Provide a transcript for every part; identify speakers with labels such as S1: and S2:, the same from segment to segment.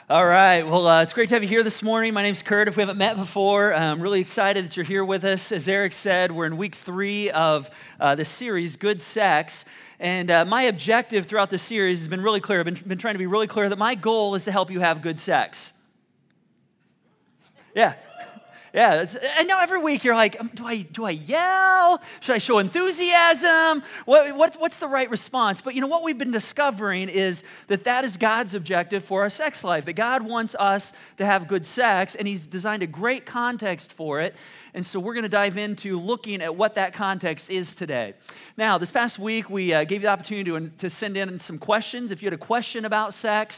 S1: All right. Well, it's great to have you here this morning. My name's Kurt. If we haven't met before, I'm really excited that you're here with us. As Eric said, we're in week 3 of this series, Good Sex. And my objective throughout this series has been really clear. I've been trying to be really clear that my goal is to help you have good sex. Yeah. Yeah, I know every week you're like, do I yell? Should I show enthusiasm? What's the right response? But you know what we've been discovering is that is God's objective for our sex life, that God wants us to have good sex, and He's designed a great context for it. And so we're going to dive into looking at what that context is today. Now, this past week, we gave you the opportunity to send in some questions. If you had a question about sex,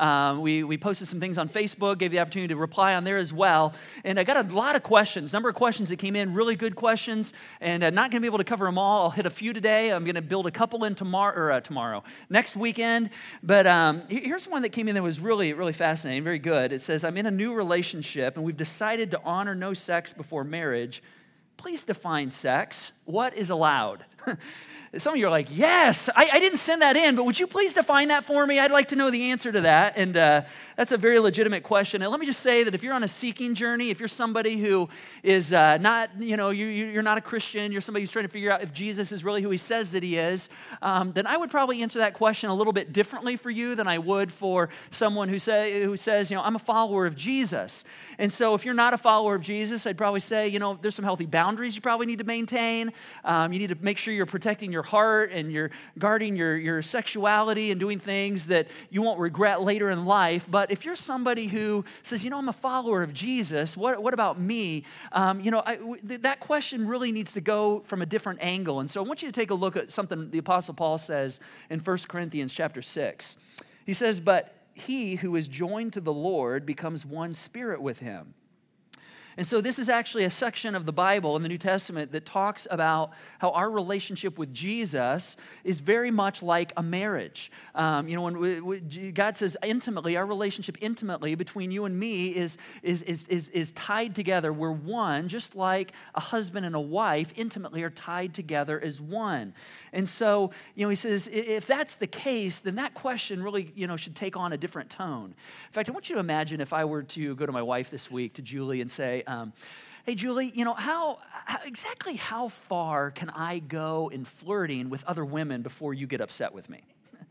S1: we posted some things on Facebook, gave you the opportunity to reply on there as well. And I got a lot of questions, number of questions that came in, really good questions, and not going to be able to cover them all. I'll hit a few today. I'm going to build a couple in tomorrow, next weekend. But here's one that came in that was really, really fascinating, very good. It says, I'm in a new relationship, and we've decided to honor no sex before marriage. Please define sex. What is allowed? Some of you are like, yes, I didn't send that in, but would you please define that for me? I'd like to know the answer to that. And that's a very legitimate question. And let me just say that if you're on a seeking journey, if you're somebody who is not, you're not a Christian, you're somebody who's trying to figure out if Jesus is really who He says that He is, then I would probably answer that question a little bit differently for you than I would for someone who says, I'm a follower of Jesus. And so if you're not a follower of Jesus, I'd probably say, there's some healthy boundaries you probably need to maintain. You need to make sure you're protecting your heart and you're guarding your sexuality and doing things that you won't regret later in life. But if you're somebody who says, I'm a follower of Jesus, what about me? That question really needs to go from a different angle. And so I want you to take a look at something the Apostle Paul says in 1 Corinthians chapter 6. He says, but he who is joined to the Lord becomes one spirit with Him. And so this is actually a section of the Bible in the New Testament that talks about how our relationship with Jesus is very much like a marriage. When God says intimately, our relationship intimately between you and me is tied together. We're one, just like a husband and a wife intimately are tied together as one. And so, He says, if that's the case, then that question really, should take on a different tone. In fact, I want you to imagine if I were to go to my wife this week, to Julie, and say, hey, Julie, exactly how far can I go in flirting with other women before you get upset with me?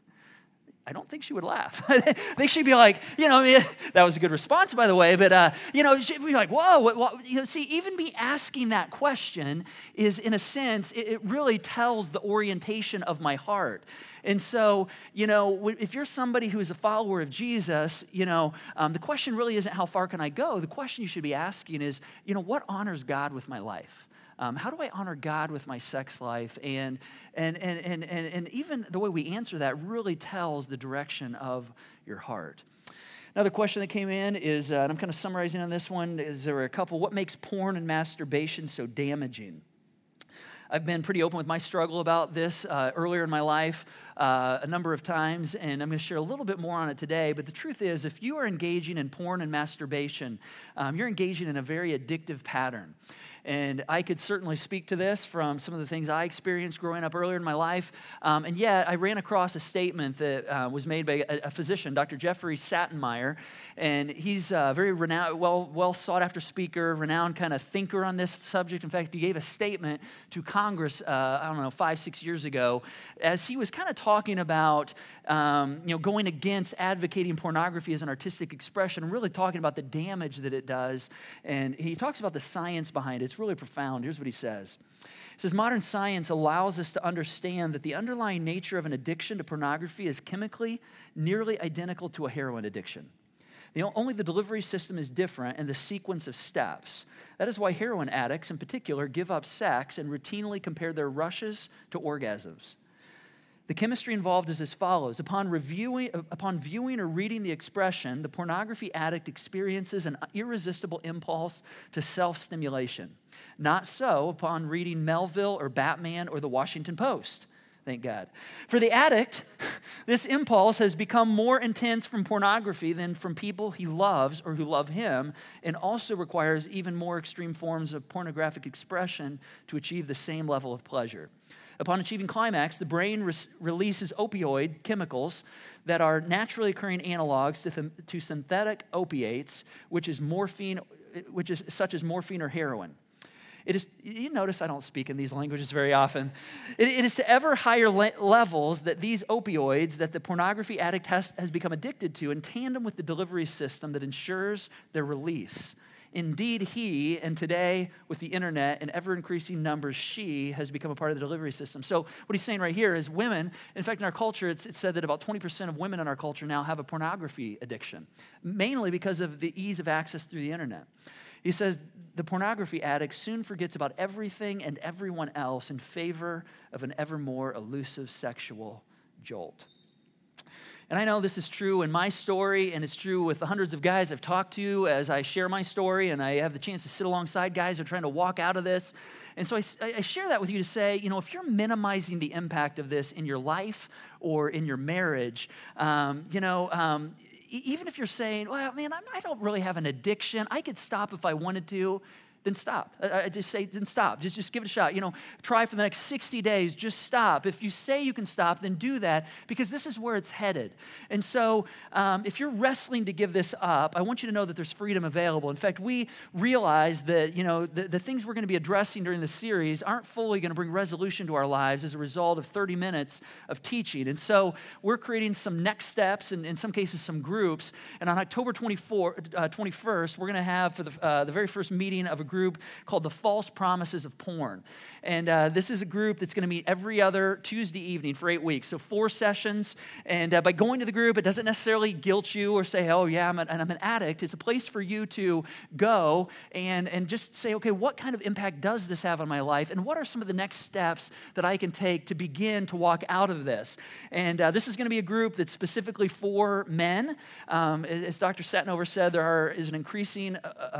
S1: I don't think she would laugh. I think she'd be like, that was a good response, by the way, but, she'd be like, whoa, see, even me asking that question is, in a sense, it really tells the orientation of my heart. And so, if you're somebody who is a follower of Jesus, the question really isn't how far can I go? The question you should be asking is, what honors God with my life? How do I honor God with my sex life? And even the way we answer that really tells the direction of your heart. Another question that came in is, and I'm kind of summarizing on this one, is there a couple, what makes porn and masturbation so damaging? I've been pretty open with my struggle about this earlier in my life a number of times, and I'm going to share a little bit more on it today. But the truth is, if you are engaging in porn and masturbation, you're engaging in a very addictive pattern. And I could certainly speak to this from some of the things I experienced growing up earlier in my life. And yet, I ran across a statement that was made by a physician, Dr. Jeffrey Sattenmeyer. And he's a very renowned, well sought-after speaker, renowned kind of thinker on this subject. In fact, he gave a statement to Congress, 5-6 years ago, as he was kind of talking about, going against advocating pornography as an artistic expression, and really talking about the damage that it does. And he talks about the science behind it. It's really profound. Here's what he says. He says, modern science allows us to understand that the underlying nature of an addiction to pornography is chemically nearly identical to a heroin addiction. Only the delivery system is different and the sequence of steps. That is why heroin addicts in particular give up sex and routinely compare their rushes to orgasms. The chemistry involved is as follows. Upon viewing or reading the expression, the pornography addict experiences an irresistible impulse to self-stimulation. Not so upon reading Melville or Batman or the Washington Post. Thank God. For the addict, this impulse has become more intense from pornography than from people he loves or who love him, and also requires even more extreme forms of pornographic expression to achieve the same level of pleasure. Upon achieving climax, the brain releases opioid chemicals that are naturally occurring analogs to synthetic opiates, which is such as morphine or heroin. It is, you notice I don't speak in these languages very often. It is to ever higher levels that these opioids that the pornography addict has become addicted to in tandem with the delivery system that ensures their release. Indeed, he, and today with the internet and ever-increasing numbers, she has become a part of the delivery system. So what he's saying right here is women, in fact, in our culture, it's said that about 20% of women in our culture now have a pornography addiction, mainly because of the ease of access through the internet. He says the pornography addict soon forgets about everything and everyone else in favor of an ever more elusive sexual jolt. And I know this is true in my story, and it's true with the hundreds of guys I've talked to as I share my story, and I have the chance to sit alongside guys who are trying to walk out of this. And so I share that with you to say, if you're minimizing the impact of this in your life or in your marriage, even if you're saying, well, man, I don't really have an addiction. I could stop if I wanted to. Then stop. I just say, then stop. Just give it a shot. Try for the next 60 days. Just stop. If you say you can stop, then do that, because this is where it's headed. And so if you're wrestling to give this up, I want you to know that there's freedom available. In fact, we realize that, the things we're going to be addressing during the series aren't fully going to bring resolution to our lives as a result of 30 minutes of teaching. And so we're creating some next steps, and in some cases, some groups. And on October 21st, we're going to have for the very first meeting of a group called the False Promises of Porn. And this is a group that's going to meet every other Tuesday evening for 8 weeks. So 4 sessions. And by going to the group, it doesn't necessarily guilt you or say, oh yeah, I'm an addict. It's a place for you to go and just say, okay, what kind of impact does this have on my life? And what are some of the next steps that I can take to begin to walk out of this? And this is going to be a group that's specifically for men. As Dr. Satinover said, there is an increasing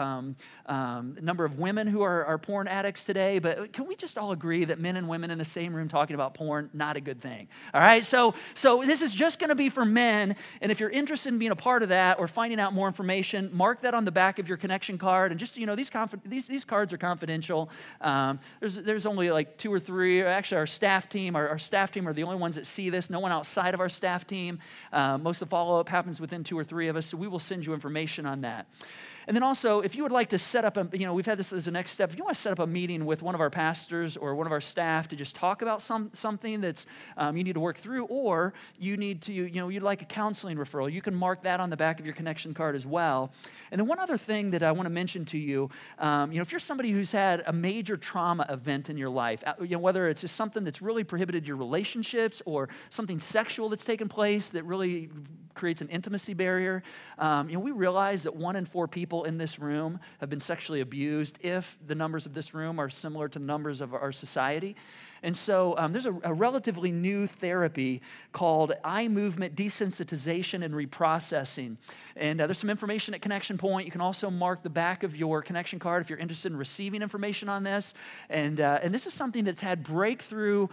S1: number of women who are porn addicts today, but can we just all agree that men and women in the same room talking about porn, not a good thing? All right, so this is just going to be for men, and if you're interested in being a part of that or finding out more information, mark that on the back of your connection card, and just so you know, these cards are confidential. There's only like 2 or 3, actually our staff team are the only ones that see this, no one outside of our staff team. Most of the follow-up happens within 2 or 3 of us, so we will send you information on that. And then also, if you would like to set up we've had this as a next step. If you want to set up a meeting with one of our pastors or one of our staff to just talk about something that's you need to work through, or you need to, you'd like a counseling referral, you can mark that on the back of your connection card as well. And then one other thing that I want to mention to you, if you're somebody who's had a major trauma event in your life, whether it's just something that's really prohibited your relationships or something sexual that's taken place that really creates an intimacy barrier, we realize that 1 in 4 people in this room have been sexually abused if the numbers of this room are similar to the numbers of our society. And so there's a relatively new therapy called eye movement desensitization and reprocessing. And there's some information at Connection Point. You can also mark the back of your connection card if you're interested in receiving information on this. And this is something that's had breakthrough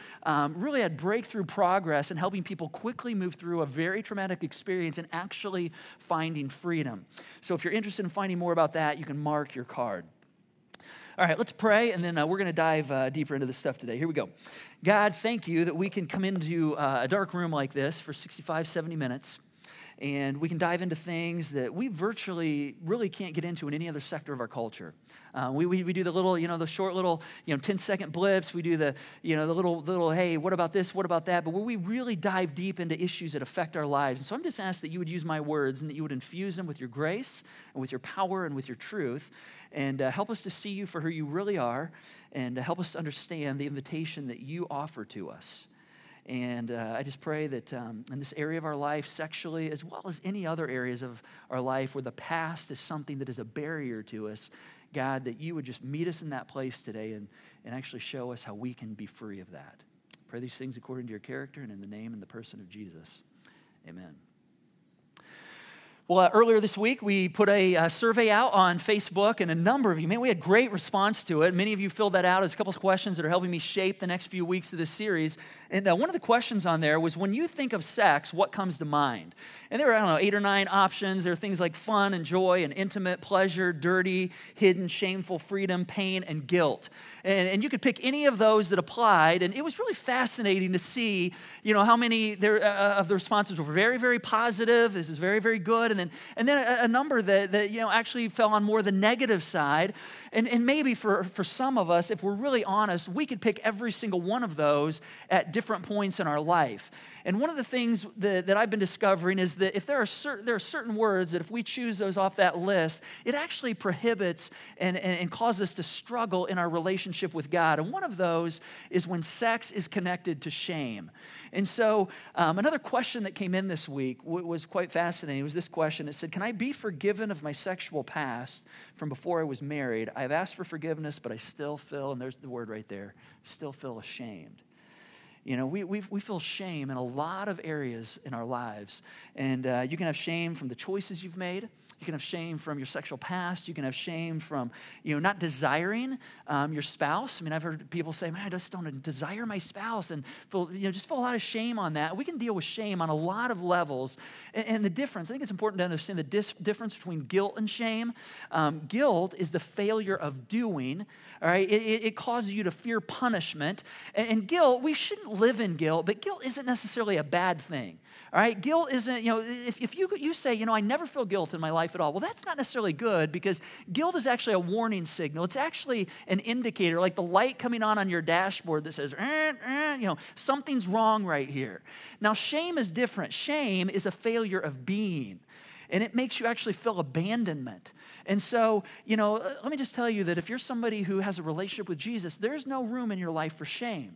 S1: progress in helping people quickly move through a very traumatic experience and actually finding freedom. So if you're interested in finding more about that, you can mark your card. All right, let's pray, and then we're going to dive deeper into this stuff today. Here we go. God, thank you that we can come into a dark room like this for 65, 70 minutes, and we can dive into things that we virtually really can't get into in any other sector of our culture. We do the little, the short little, 10-second blips. We do the little, hey, what about this? What about that? But where we really dive deep into issues that affect our lives. And so I'm just asking that you would use my words and that you would infuse them with your grace and with your power and with your truth, and help us to see you for who you really are, and help us to understand the invitation that you offer to us. And I just pray that in this area of our life, sexually, as well as any other areas of our life where the past is something that is a barrier to us, God, that you would just meet us in that place today and actually show us how we can be free of that. Pray these things according to your character and in the name and the person of Jesus. Amen. Well, earlier this week, we put a survey out on Facebook, and a number of you, man, we had great response to it. Many of you filled that out. There's a couple of questions that are helping me shape the next few weeks of this series. And one of the questions on there was, when you think of sex, what comes to mind? And there were, 8 or 9 options. There are things like fun and joy and intimate, pleasure, dirty, hidden, shameful, freedom, pain, and guilt. And you could pick any of those that applied. And it was really fascinating to see, how many of the responses were very, very positive. This is very, very good. And then a number that actually fell on more the negative side. And maybe for some of us, if we're really honest, we could pick every single one of those at different points in our life. And one of the things that I've been discovering is that if there are certain words that if we choose those off that list, it actually prohibits and causes us to struggle in our relationship with God. And one of those is when sex is connected to shame. And so another question that came in this week was quite fascinating. It was this question. It said, "Can I be forgiven of my sexual past from before I was married? I've asked for forgiveness, but I still feel," and there's the word right there, still feel ashamed. We feel shame in a lot of areas in our lives. And you can have shame from the choices you've made. You can have shame from your sexual past. You can have shame from, not desiring your spouse. I mean, I've heard people say, "Man, I just don't desire my spouse," and feel a lot of shame on that. We can deal with shame on a lot of levels. And the difference, I think it's important to understand the difference between guilt and shame. Guilt is the failure of doing, all right? It causes you to fear punishment. And guilt, we shouldn't live in guilt, but guilt isn't necessarily a bad thing, all right? Guilt isn't, if you say, "I never feel guilt in my life at all," well, that's not necessarily good, because guilt is actually a warning signal. It's actually an indicator, like the light coming on your dashboard that says, something's wrong right here. Now, shame is different. Shame is a failure of being, and it makes you actually feel abandonment. And so, let me just tell you that if you're somebody who has a relationship with Jesus, there's no room in your life for shame.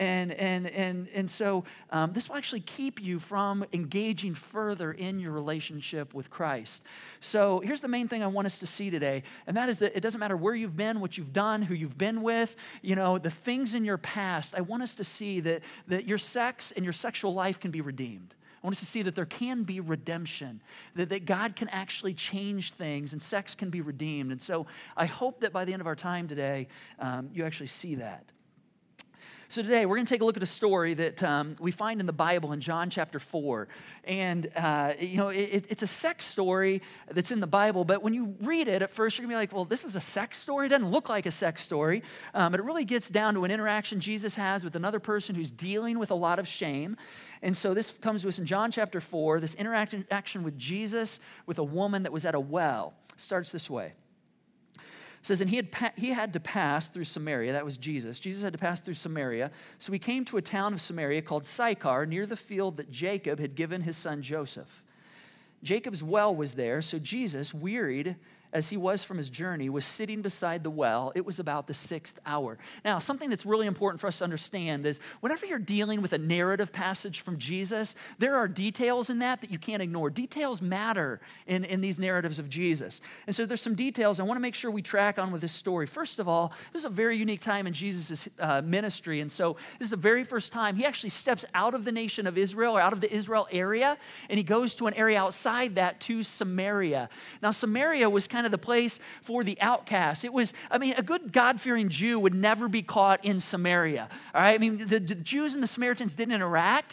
S1: And so this will actually keep you from engaging further in your relationship with Christ. So here's the main thing I want us to see today, and that is that it doesn't matter where you've been, what you've done, who you've been with, the things in your past. I want us to see that your sex and your sexual life can be redeemed. I want us to see that there can be redemption, that God can actually change things, and sex can be redeemed. And so I hope that by the end of our time today, you actually see that. So today, we're going to take a look at a story that we find in the Bible in John chapter 4. And, it's a sex story that's in the Bible, but when you read it, at first you're going to be like, well, this is a sex story? It doesn't look like a sex story. But it really gets down to an interaction Jesus has with another person who's dealing with a lot of shame. And so this comes to us in John chapter 4, this interaction with Jesus with a woman that was at a well. It starts this way. It says, and he had to pass through Samaria. That was Jesus. Jesus had to pass through Samaria. So he came to a town of Samaria called Sychar, near the field that Jacob had given his son Joseph. Jacob's well was there, so Jesus, wearied as he was from his journey, was sitting beside the well. It was about the 6th hour. Now, something that's really important for us to understand is whenever you're dealing with a narrative passage from Jesus, there are details in that you can't ignore. Details matter in these narratives of Jesus. And so there's some details I want to make sure we track on with this story. First of all, this is a very unique time in Jesus' ministry. And so this is the very first time he actually steps out of the nation of Israel, or out of the Israel area, and he goes to an area outside that, to Samaria. Now, Samaria was kind of the place for the outcast. It was, a good God-fearing Jew would never be caught in Samaria. All right? The Jews and the Samaritans didn't interact.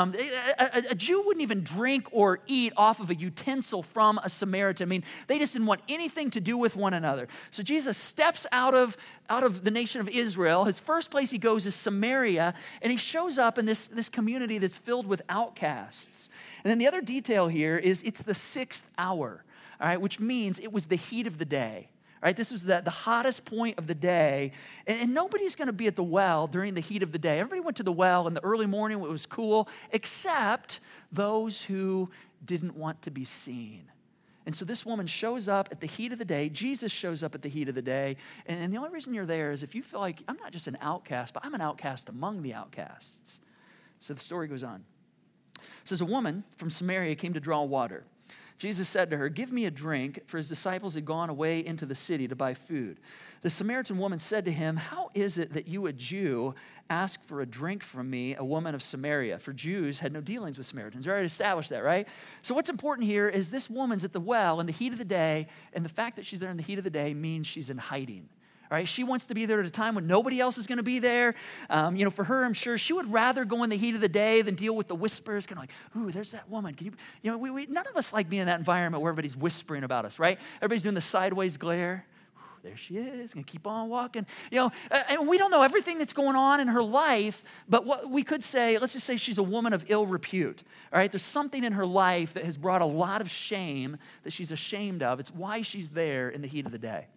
S1: A Jew wouldn't even drink or eat off of a utensil from a Samaritan. They just didn't want anything to do with one another. So Jesus steps out of the nation of Israel. His first place he goes is Samaria, and he shows up in this community that's filled with outcasts. And then the other detail here is it's the 6th hour. All right, which means it was the heat of the day. All right, this was the hottest point of the day, and nobody's going to be at the well during the heat of the day. Everybody went to the well in the early morning when it was cool, except those who didn't want to be seen. And so this woman shows up at the heat of the day. Jesus shows up at the heat of the day. And the only reason you're there is if you feel like, I'm not just an outcast, but I'm an outcast among the outcasts. So the story goes on. It says, a woman from Samaria came to draw water. Jesus said to her, "Give me a drink," for his disciples had gone away into the city to buy food. The Samaritan woman said to him, "How is it that you, a Jew, ask for a drink from me, a woman of Samaria?" For Jews had no dealings with Samaritans. We already established that, right? So what's important here is this woman's at the well in the heat of the day, and the fact that she's there in the heat of the day means she's in hiding. All right, she wants to be there at a time when nobody else is going to be there. For her, I'm sure she would rather go in the heat of the day than deal with the whispers. Kind of like, "Ooh, there's that woman." Can you, none of us like being in that environment where everybody's whispering about us, right? Everybody's doing the sideways glare. There she is, going to keep on walking. And we don't know everything that's going on in her life, but what we could say, let's just say she's a woman of ill repute. All right, there's something in her life that has brought a lot of shame that she's ashamed of. It's why she's there in the heat of the day.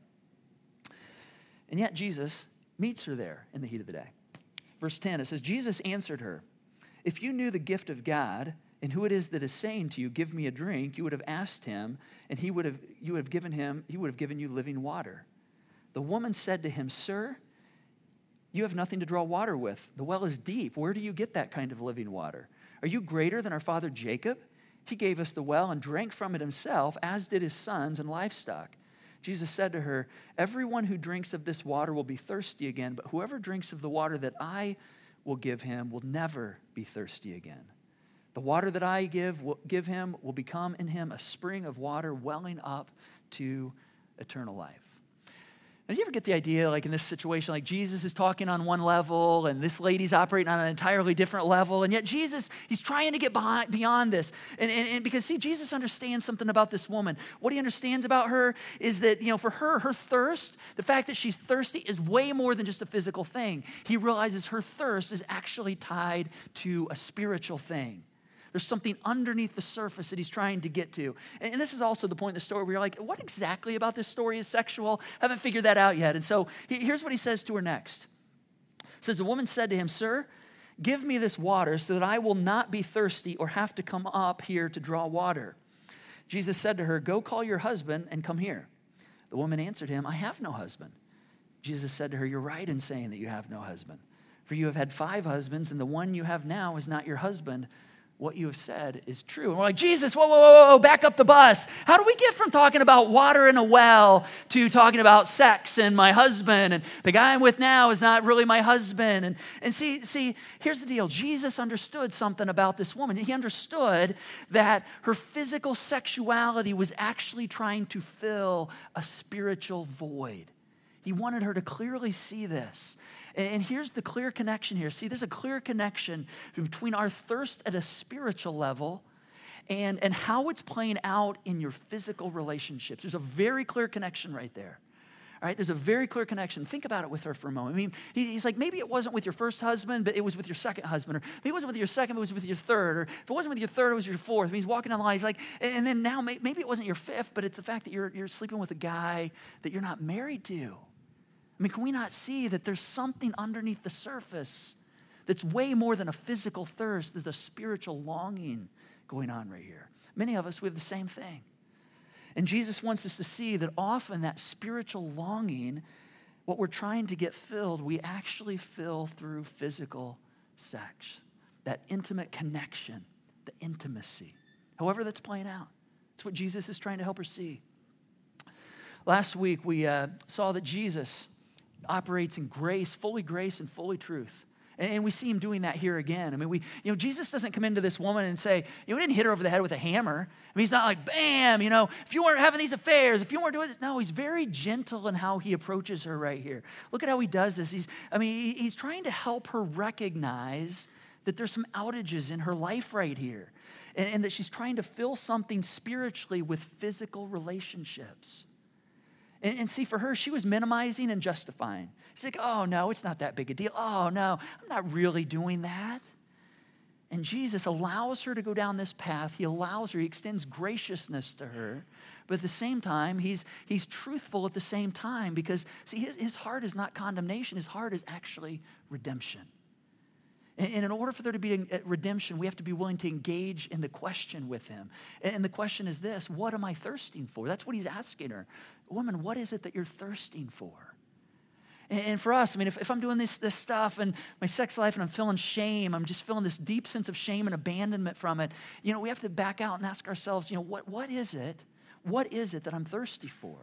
S1: And yet Jesus meets her there in the heat of the day. Verse 10, it says, Jesus answered her, "If you knew the gift of God and who it is that is saying to you, 'Give me a drink,' you would have asked him, and he would have given you living water." The woman said to him, "Sir, you have nothing to draw water with. The well is deep. Where do you get that kind of living water? Are you greater than our father Jacob? He gave us the well and drank from it himself, as did his sons and livestock." Jesus said to her, "Everyone who drinks of this water will be thirsty again, but whoever drinks of the water that I will give him will never be thirsty again. The water that I give him will become in him a spring of water welling up to eternal life." Now, do you ever get the idea, like in this situation, like Jesus is talking on one level and this lady's operating on an entirely different level, and yet Jesus, he's trying to get beyond this. And because, see, Jesus understands something about this woman. What he understands about her is that, for her thirst, the fact that she's thirsty is way more than just a physical thing. He realizes her thirst is actually tied to a spiritual thing. There's something underneath the surface that he's trying to get to. And this is also the point in the story where you're like, what exactly about this story is sexual? I haven't figured that out yet. And so here's what he says to her next. It says, the woman said to him, "Sir, give me this water so that I will not be thirsty or have to come up here to draw water." Jesus said to her, "Go call your husband and come here." The woman answered him, "I have no husband." Jesus said to her, "You're right in saying that you have no husband. For you have had 5 husbands, and the one you have now is not your husband. What you have said is true." And we're like, Jesus, whoa, back up the bus. How do we get from talking about water in a well to talking about sex and my husband and the guy I'm with now is not really my husband? And see, here's the deal. Jesus understood something about this woman. He understood that her physical sexuality was actually trying to fill a spiritual void. He wanted her to clearly see this. And here's the clear connection here. See, there's a clear connection between our thirst at a spiritual level and how it's playing out in your physical relationships. There's a very clear connection right there. All right, there's a very clear connection. Think about it with her for a moment. I mean, he's like, maybe it wasn't with your first husband, but it was with your second husband. Or maybe it wasn't with your second, but it was with your third. Or if it wasn't with your third, it was your fourth. I mean, he's walking down the line. He's like, and then now maybe it wasn't your fifth, but it's the fact that you're sleeping with a guy that you're not married to. I mean, can we not see that there's something underneath the surface that's way more than a physical thirst? There's a spiritual longing going on right here. Many of us, we have the same thing. And Jesus wants us to see that often that spiritual longing, what we're trying to get filled, we actually fill through physical sex. That intimate connection, the intimacy. However that's playing out. It's what Jesus is trying to help her see. Last week, we saw that Jesus operates in grace and fully truth. And we see him doing that here again. I mean, Jesus doesn't come into this woman and say, we didn't hit her over the head with a hammer. I mean, he's not like, bam, if you weren't having these affairs, if you weren't doing this. No, he's very gentle in how he approaches her right here. Look at how he does this. He's trying to help her recognize that there's some outages in her life right here. And that she's trying to fill something spiritually with physical relationships. And see, for her, she was minimizing and justifying. She's like, oh, no, it's not that big a deal. Oh, no, I'm not really doing that. And Jesus allows her to go down this path. He extends graciousness to her. But at the same time, he's truthful at the same time because, see, his heart is not condemnation. His heart is actually redemption. And in order for there to be redemption, we have to be willing to engage in the question with him. And the question is this: what am I thirsting for? That's what he's asking her. Woman, what is it that you're thirsting for? And for us, I mean, if I'm doing this stuff and my sex life and I'm feeling shame, I'm just feeling this deep sense of shame and abandonment from it, we have to back out and ask ourselves, what is it? What is it that I'm thirsty for?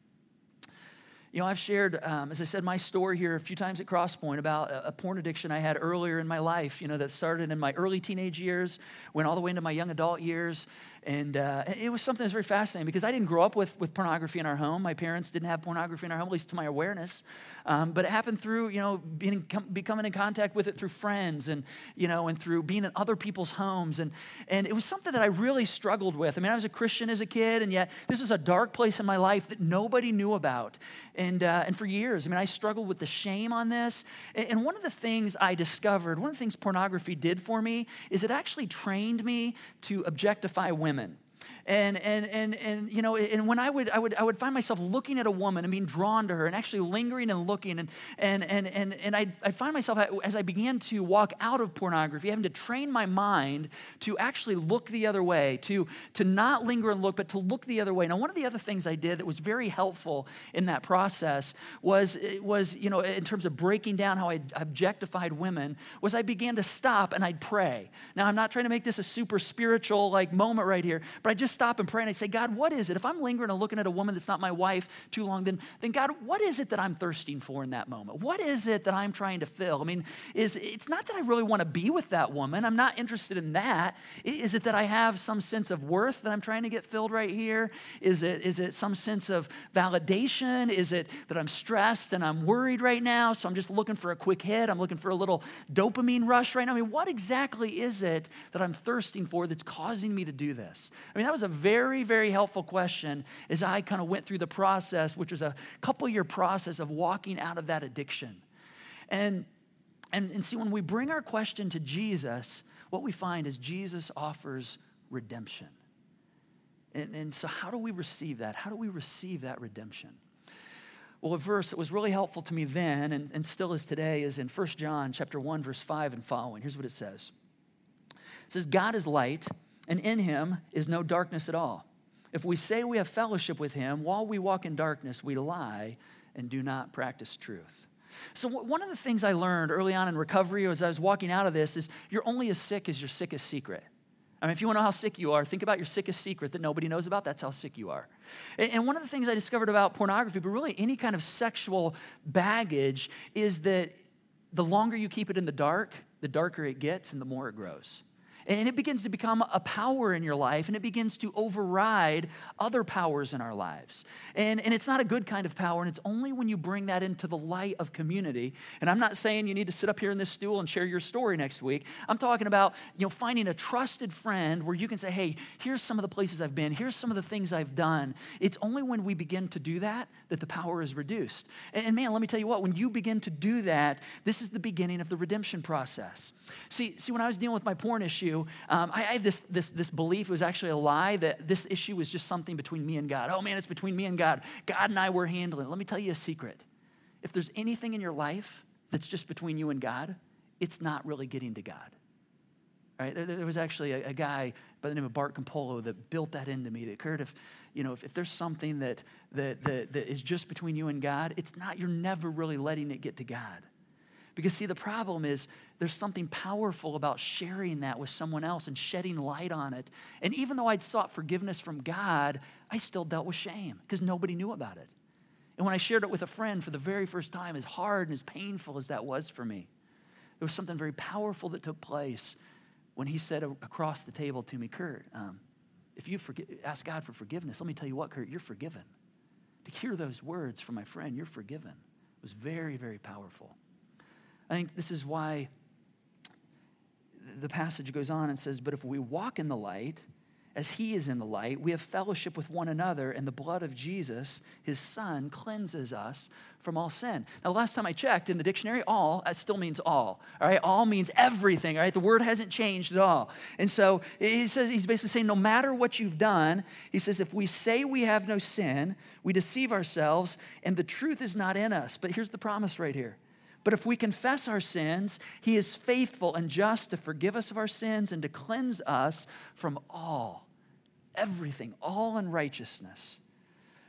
S1: I've shared, as I said, my story here a few times at Crosspoint about a porn addiction I had earlier in my life, that started in my early teenage years, went all the way into my young adult years. And it was something that's very fascinating because I didn't grow up with pornography in our home. My parents didn't have pornography in our home, at least to my awareness. But it happened through, becoming in contact with it through friends and through being in other people's homes. And it was something that I really struggled with. I mean, I was a Christian as a kid, and yet this was a dark place in my life that nobody knew about. And for years, I struggled with the shame on this. And one of the things I discovered, one of the things pornography did for me is it actually trained me to objectify women. And when I would find myself looking at a woman and being drawn to her and actually lingering and looking and I'd find myself as I began to walk out of pornography having to train my mind to actually look the other way, to not linger and look, but to look the other way. Now, one of the other things I did that was very helpful in that process was in terms of breaking down how I objectified women, was I began to stop and I'd pray. Now, I'm not trying to make this a super spiritual moment right here, but I just stop and pray and I say, God, what is it? If I'm lingering and looking at a woman that's not my wife too long, then God, what is it that I'm thirsting for in that moment? What is it that I'm trying to fill? It's not that I really want to be with that woman. I'm not interested in that. Is it that I have some sense of worth that I'm trying to get filled right here? Is it some sense of validation? Is it that I'm stressed and I'm worried right now, so I'm just looking for a quick hit? I'm looking for a little dopamine rush right now. What exactly is it that I'm thirsting for that's causing me to do this? That was a very, very helpful question as I kind of went through the process, which was a couple-year process of walking out of that addiction. And see, when we bring our question to Jesus, what we find is Jesus offers redemption. And so how do we receive that? How do we receive that redemption? Well, a verse that was really helpful to me then and still is today is in 1 John chapter 1, verse 5 and following. Here's what it says. It says, God is light, and in him is no darkness at all. If we say we have fellowship with him while we walk in darkness, we lie and do not practice truth. So one of the things I learned early on in recovery as I was walking out of this is you're only as sick as your sickest secret. If you want to know how sick you are, think about your sickest secret that nobody knows about. That's how sick you are. And one of the things I discovered about pornography, but really any kind of sexual baggage, is that the longer you keep it in the dark, the darker it gets and the more it grows. And it begins to become a power in your life, and it begins to override other powers in our lives. And it's not a good kind of power, and it's only when you bring that into the light of community. And I'm not saying you need to sit up here in this stool and share your story next week. I'm talking about finding a trusted friend where you can say, hey, here's some of the places I've been. Here's some of the things I've done. It's only when we begin to do that that the power is reduced. And man, let me tell you what, when you begin to do that, this is the beginning of the redemption process. See, when I was dealing with my porn issue, I had this belief, it was actually a lie, that this issue was just something between me and God. Oh man, it's between me and God. God and I were handling it. Let me tell you a secret. If there's anything in your life that's just between you and God, it's not really getting to God. Right? There was actually a guy by the name of Bart Campolo that built that into me. That Kurt, if there's something that is just between you and God, it's not. You're never really letting it get to God. Because see, the problem is there's something powerful about sharing that with someone else and shedding light on it. And even though I'd sought forgiveness from God, I still dealt with shame because nobody knew about it. And when I shared it with a friend for the very first time, as hard and as painful as that was for me, there was something very powerful that took place when he said across the table to me, Kurt, if you ask God for forgiveness, let me tell you what, Kurt, you're forgiven. To hear those words from my friend, you're forgiven, was very, very powerful. I think this is why the passage goes on and says, but if we walk in the light, as he is in the light, we have fellowship with one another, and the blood of Jesus, his son, cleanses us from all sin. Now, the last time I checked in the dictionary, all, that still means all right? All means everything, all right? The word hasn't changed at all. And so he says, he's basically saying, no matter what you've done, he says, if we say we have no sin, we deceive ourselves, and the truth is not in us. But here's the promise right here. But if we confess our sins, he is faithful and just to forgive us of our sins and to cleanse us from everything, all unrighteousness.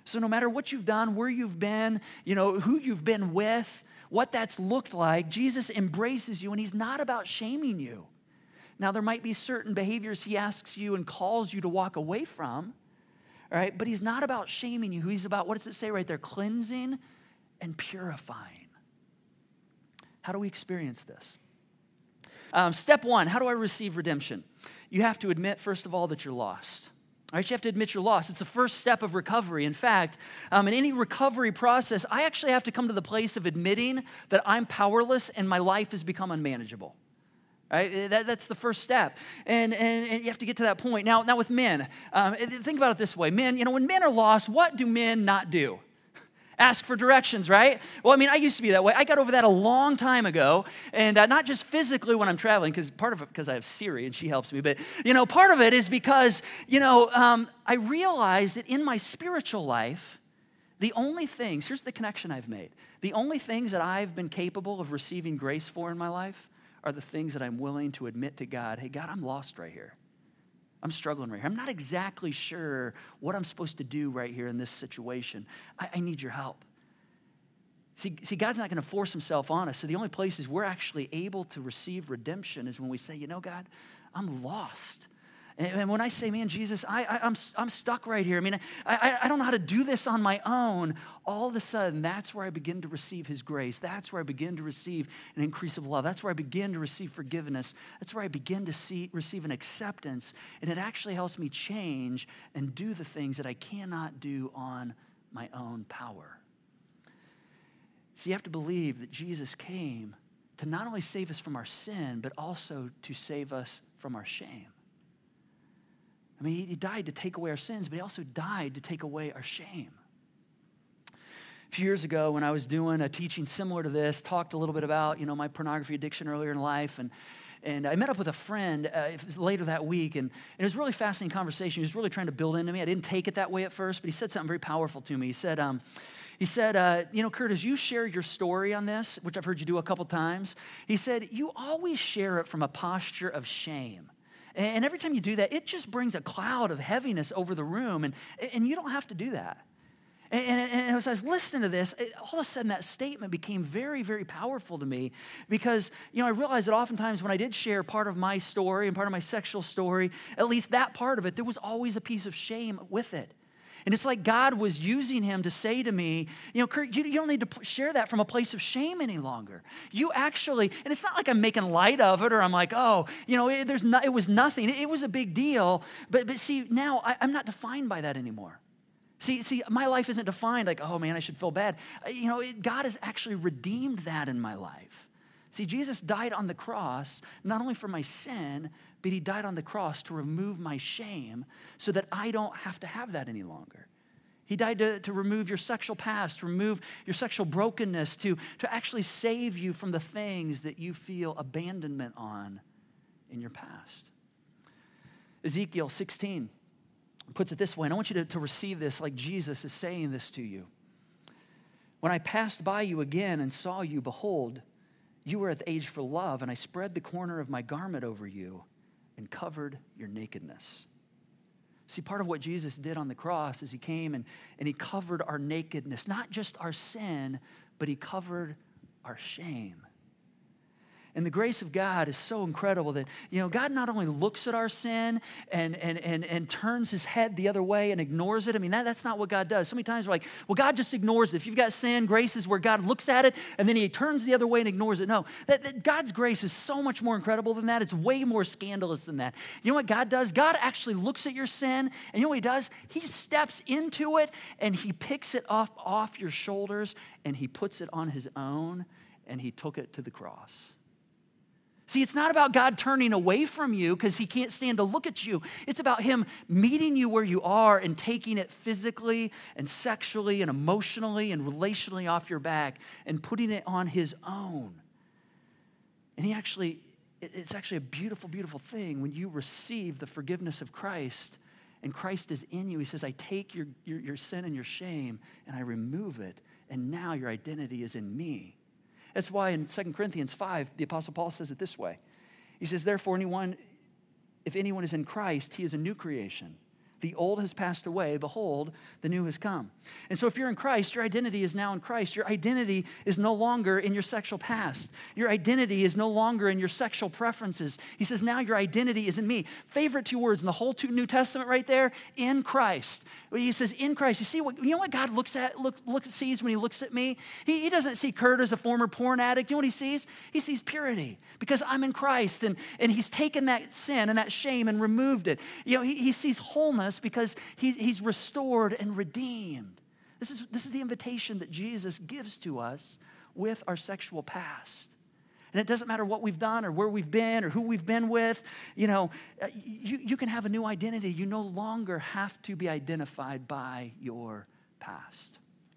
S1: So no matter what you've done, where you've been, who you've been with, what that's looked like, Jesus embraces you, and he's not about shaming you. Now, there might be certain behaviors he asks you and calls you to walk away from, all right? But he's not about shaming you. He's about, what does it say right there? Cleansing and purifying. How do we experience this? Step one, how do I receive redemption? You have to admit, first of all, that you're lost. All right, you have to admit you're lost. It's the first step of recovery. In fact, in any recovery process, I actually have to come to the place of admitting that I'm powerless and my life has become unmanageable. Right? That's the first step. And you have to get to that point. Now with men, think about it this way. Men, when men are lost, what do men not do? Ask for directions, right? Well, I used to be that way. I got over that a long time ago, and not just physically when I'm traveling, because part of it because I have Siri and she helps me, but part of it is because I realized that in my spiritual life, the only things, here's the connection I've made, the only things that I've been capable of receiving grace for in my life are the things that I'm willing to admit to God. Hey, God, I'm lost right here. I'm struggling right here. I'm not exactly sure what I'm supposed to do right here in this situation. I need your help. See, God's not going to force himself on us. So the only places we're actually able to receive redemption is when we say, God, I'm lost. And when I say, man, Jesus, I'm stuck right here. I don't know how to do this on my own. All of a sudden, that's where I begin to receive his grace. That's where I begin to receive an increase of love. That's where I begin to receive forgiveness. That's where I begin to receive an acceptance. And it actually helps me change and do the things that I cannot do on my own power. So you have to believe that Jesus came to not only save us from our sin, but also to save us from our shame. He died to take away our sins, but he also died to take away our shame. A few years ago, when I was doing a teaching similar to this, talked a little bit about, my pornography addiction earlier in life, and I met up with a friend later that week, and it was a really fascinating conversation. He was really trying to build into me. I didn't take it that way at first, but he said something very powerful to me. He said, Kurt, as you share your story on this, which I've heard you do a couple times, he said, you always share it from a posture of shame. And every time you do that, it just brings a cloud of heaviness over the room, and you don't have to do that. And as I was listening to this, all of a sudden that statement became very, very powerful to me because, I realized that oftentimes when I did share part of my story and part of my sexual story, at least that part of it, there was always a piece of shame with it. And it's like God was using him to say to me, Kurt, you don't need to share that from a place of shame any longer. You actually, and it's not like I'm making light of it or I'm like, it was nothing. It was a big deal. But see, now I'm not defined by that anymore. See, my life isn't defined like, oh man, I should feel bad. God has actually redeemed that in my life. See, Jesus died on the cross, not only for my sin, but he died on the cross to remove my shame so that I don't have to have that any longer. He died to remove your sexual past, to remove your sexual brokenness, to actually save you from the things that you feel abandonment on in your past. Ezekiel 16 puts it this way, and I want you to receive this like Jesus is saying this to you. When I passed by you again and saw you, behold, you were at the age for love, and I spread the corner of my garment over you and covered your nakedness. See, part of what Jesus did on the cross is he came and he covered our nakedness, not just our sin, but he covered our shame. And the grace of God is so incredible that, God not only looks at our sin and turns his head the other way and ignores it. That's not what God does. So many times we're like, well, God just ignores it. If you've got sin, grace is where God looks at it and then he turns the other way and ignores it. No, that God's grace is so much more incredible than that. It's way more scandalous than that. You know what God does? God actually looks at your sin, and you know what he does? He steps into it and he picks it up off your shoulders and he puts it on his own and he took it to the cross. See, it's not about God turning away from you because he can't stand to look at you. It's about him meeting you where you are and taking it physically and sexually and emotionally and relationally off your back and putting it on his own. And it's actually a beautiful, beautiful thing when you receive the forgiveness of Christ and Christ is in you. He says, I take your sin and your shame and I remove it, and now your identity is in me. That's why in 2 Corinthians 5, the Apostle Paul says it this way. He says, therefore, if anyone is in Christ, he is a new creation. The old has passed away. Behold, the new has come. And so if you're in Christ, your identity is now in Christ. Your identity is no longer in your sexual past. Your identity is no longer in your sexual preferences. He says, now your identity is in me. Favorite two words in the whole New Testament right there, in Christ. He says, in Christ. You know what God sees when he looks at me? He doesn't see Kurt as a former porn addict. You know what he sees? He sees purity because I'm in Christ, and he's taken that sin and that shame and removed it. He sees wholeness because he's restored and redeemed. This is the invitation that Jesus gives to us with our sexual past. And it doesn't matter what we've done or where we've been or who we've been with. You can have a new identity. You no longer have to be identified by your past.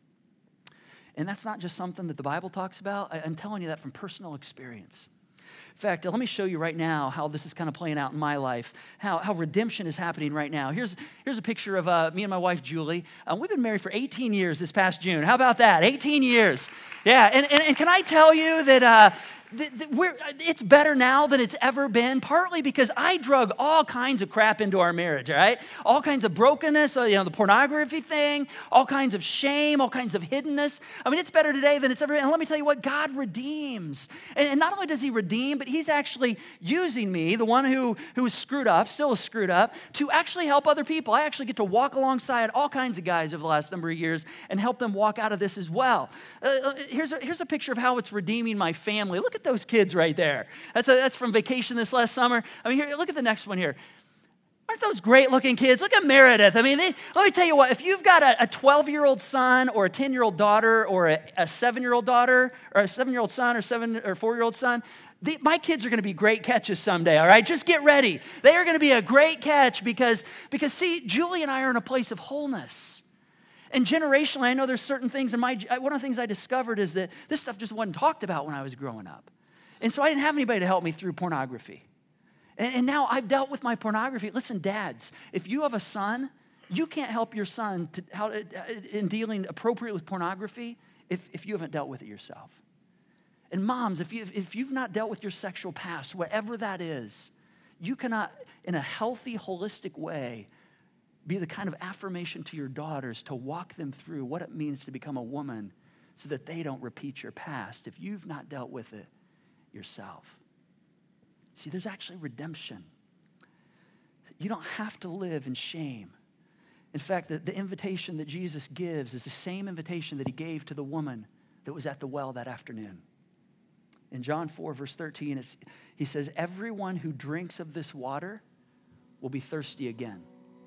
S1: And that's not just something that the Bible talks about. I'm telling you that from personal experience. In fact, let me show you right now how this is kind of playing out in my life, how redemption is happening right now. Here's a picture of me and my wife, Julie. We've been married for 18 years this past June. How about that? 18 years. Yeah, and can I tell you that it's better now than it's ever been, partly because I drug all kinds of crap into our marriage, all right? All kinds of brokenness, the pornography thing, all kinds of shame, all kinds of hiddenness. I mean, it's better today than it's ever been. And let me tell you what, God redeems. And not only does he redeem, but he's actually using me, the one who is screwed up, still is screwed up, to actually help other people. I actually get to walk alongside all kinds of guys over the last number of years and help them walk out of this as well. Here's a picture of how it's redeeming my family. Look at those kids right there. That's from vacation this last summer. I mean, here, look at the next one here. Aren't those great-looking kids? Look at Meredith. I mean, let me tell you what. If you've got a 12-year-old son or a 10-year-old daughter or a 7-year-old daughter or a 7-year-old son or 4-year-old son, my kids are going to be great catches someday, all right? Just get ready. They are going to be a great catch because see, Julie and I are in a place of wholeness. And generationally, I know there's certain things one of the things I discovered is that this stuff just wasn't talked about when I was growing up. And so I didn't have anybody to help me through pornography. And now I've dealt with my pornography. Listen, dads, if you have a son, you can't help your son in dealing appropriately with pornography if you haven't dealt with it yourself. And moms, if you've not dealt with your sexual past, whatever that is, you cannot, in a healthy, holistic way, be the kind of affirmation to your daughters to walk them through what it means to become a woman so that they don't repeat your past if you've not dealt with it yourself. See, there's actually redemption. You don't have to live in shame. In fact, the invitation that Jesus gives is the same invitation that he gave to the woman that was at the well that afternoon. In John 4, verse 13, he says, everyone who drinks of this water will be thirsty again.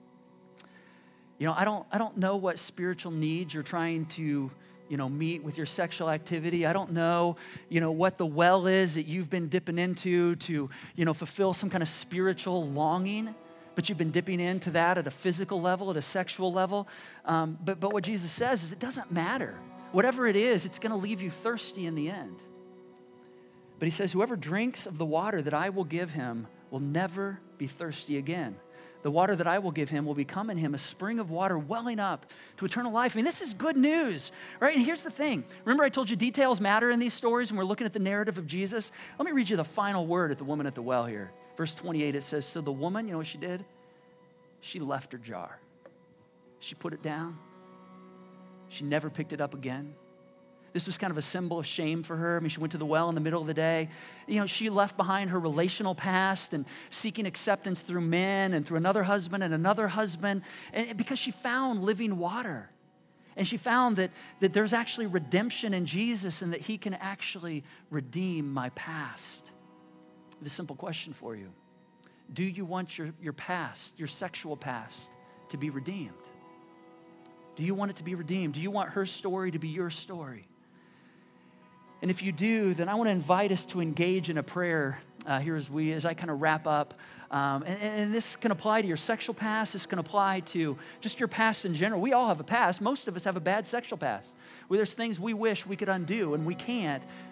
S1: I don't know what spiritual needs you're trying to meet with your sexual activity. I don't know, what the well is that you've been dipping into to, fulfill some kind of spiritual longing, but you've been dipping into that at a physical level, at a sexual level. But what Jesus says is it doesn't matter. Whatever it is, it's going to leave you thirsty in the end. But he says, whoever drinks of the water that I will give him will never be thirsty again. The water that I will give him will become in him a spring of water welling up to eternal life. I mean, this is good news, right? And here's the thing. Remember I told you details matter in these stories when we're looking at the narrative of Jesus? Let me read you the final word at the woman at the well here. Verse 28, it says, so the woman, you know what she did? She left her jar. She put it down. She never picked it up again. This was kind of a symbol of shame for her. I mean, she went to the well in the middle of the day. She left behind her relational past and seeking acceptance through men and through another husband and because she found living water. And she found that there's actually redemption in Jesus and that he can actually redeem my past. I have a simple question for you. Do you want your past, your sexual past, to be redeemed? Do you want it to be redeemed? Do you want her story to be your story? And if you do, then I want to invite us to engage in a prayer here as I kind of wrap up. And this can apply to your sexual past. This can apply to just your past in general. We all have a past. Most of us have a bad sexual past, where there's things we wish we could undo, and we can't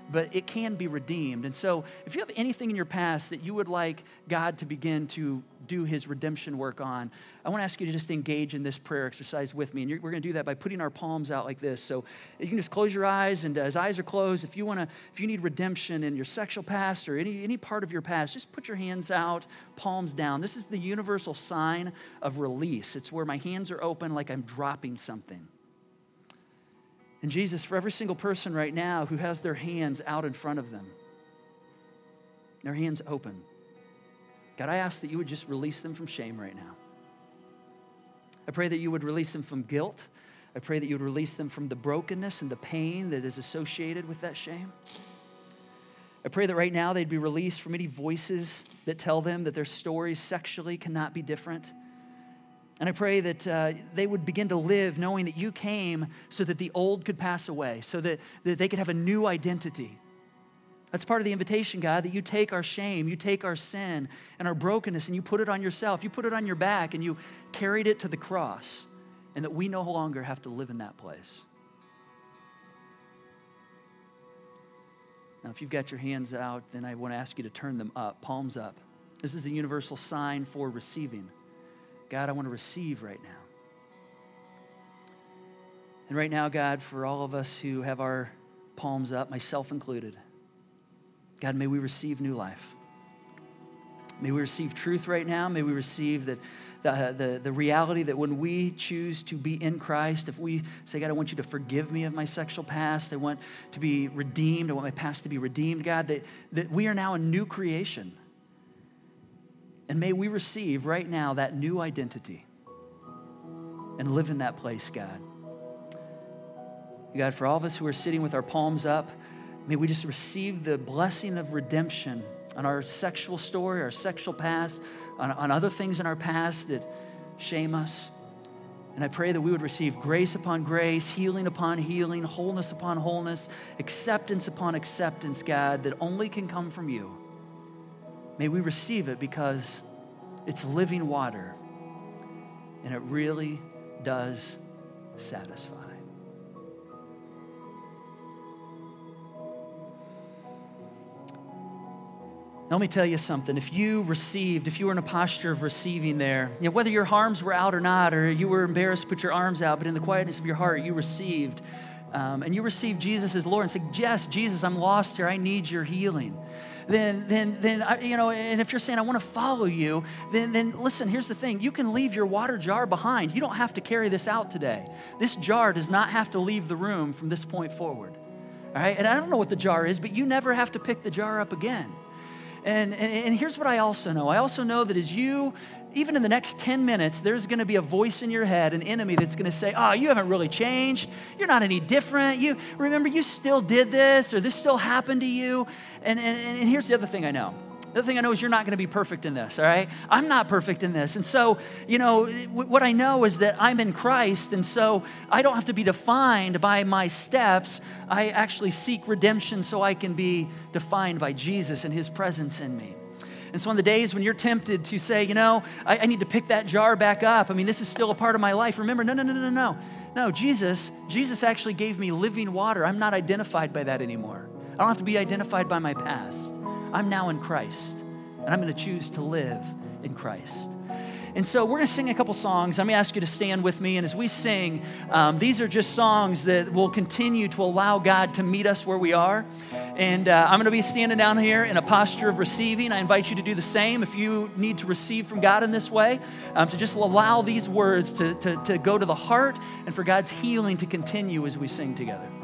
S1: but it can be redeemed. And so if you have anything in your past that you would like God to begin to do his redemption work on, I want to ask you to just engage in this prayer exercise with me. And we're going to do that by putting our palms out like this. So you can just close your eyes, and as eyes are closed, if you need redemption in your sexual past or any part of your past, just put your hands out, palms down. This is the universal sign of release. It's where my hands are open like I'm dropping something. And Jesus, for every single person right now who has their hands out in front of them, their hands open, God, I ask that you would just release them from shame right now. I pray that you would release them from guilt. I pray that you would release them from the brokenness and the pain that is associated with that shame. I pray that right now they'd be released from any voices that tell them that their stories sexually cannot be different. And I pray that they would begin to live knowing that you came so that the old could pass away, so that they could have a new identity. That's part of the invitation, God, that you take our shame, you take our sin and our brokenness, and you put it on yourself. You put it on your back, and you carried it to the cross, and that we no longer have to live in that place. Now, if you've got your hands out, then I want to ask you to turn them up, palms up. This is the universal sign for receiving. God, I want to receive right now. And right now, God, for all of us who have our palms up, myself included, God, may we receive new life. May we receive truth right now. May we receive the reality that when we choose to be in Christ, if we say, God, I want you to forgive me of my sexual past. I want to be redeemed. I want my past to be redeemed, God, that we are now a new creation. And may we receive right now that new identity and live in that place, God. God, for all of us who are sitting with our palms up, may we just receive the blessing of redemption on our sexual story, our sexual past, on other things in our past that shame us. And I pray that we would receive grace upon grace, healing upon healing, wholeness upon wholeness, acceptance upon acceptance, God, that only can come from you. May we receive it because it's living water, and it really does satisfy. Now, let me tell you something. If you were in a posture of receiving there, whether your arms were out or not, or you were embarrassed to put your arms out, but in the quietness of your heart, you received, and you received Jesus as Lord and said, yes, Jesus, I'm lost here. I need your healing. Then, and if you're saying, I want to follow you, then listen, here's the thing. You can leave your water jar behind. You don't have to carry this out today. This jar does not have to leave the room from this point forward. All right? And I don't know what the jar is, but you never have to pick the jar up again. And here's what I also know. I also know that as you, even in the next 10 minutes, there's going to be a voice in your head, an enemy that's going to say, oh, you haven't really changed. You're not any different. You remember, you still did this, or this still happened to you. And here's the other thing I know. The other thing I know is you're not going to be perfect in this, all right? I'm not perfect in this. And so, what I know is that I'm in Christ, and so I don't have to be defined by my steps. I actually seek redemption so I can be defined by Jesus and his presence in me. And so on the days when you're tempted to say, I need to pick that jar back up. I mean, this is still a part of my life. Remember, no. No, Jesus actually gave me living water. I'm not identified by that anymore. I don't have to be identified by my past. I'm now in Christ, and I'm going to choose to live in Christ. And so we're going to sing a couple songs. I'm going to ask you to stand with me. And as we sing, these are just songs that will continue to allow God to meet us where we are. And I'm going to be standing down here in a posture of receiving. I invite you to do the same if you need to receive from God in this way, to just allow these words to go to the heart and for God's healing to continue as we sing together.